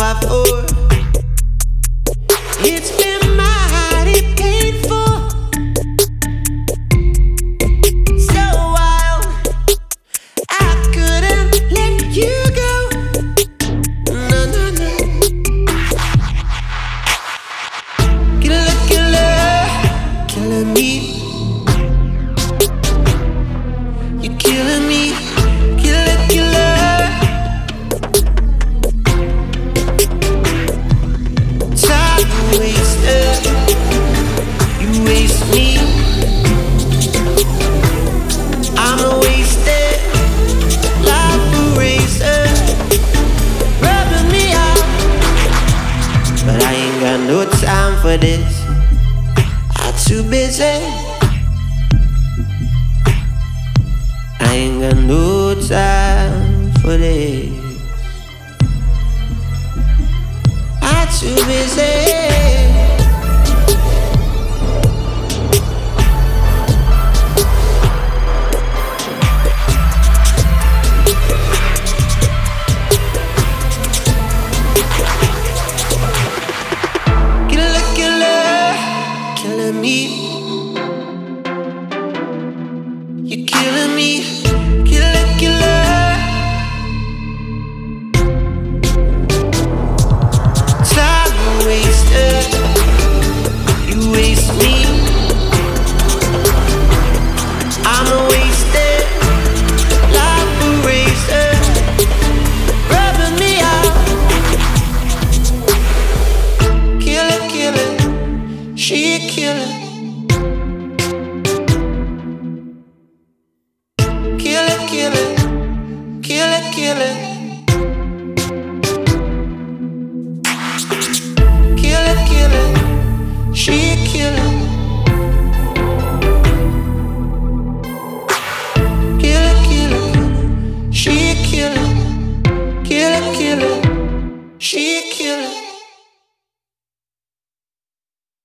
survive for. It's been mighty painful, so wild. I couldn't let you go. No, no, no. Killer, killer, killing me. You're killing me. Killer, killer. Time wasted. You waste me. I'm a wasted life eraser, rubbing me out. But I ain't got no time for this. I'm too busy. I ain't got no time for this. I'm too busy. Killing me. You're killing me. Killer, killer. Time wasted. You waste me. I'm a wasted life eraser, rubbing me out. Killer, killer. She a killer. Killer, killer. Killer, killer. Killer, killer. She a killer. Killer, killer. She a killer. Killer, killer. She a killer.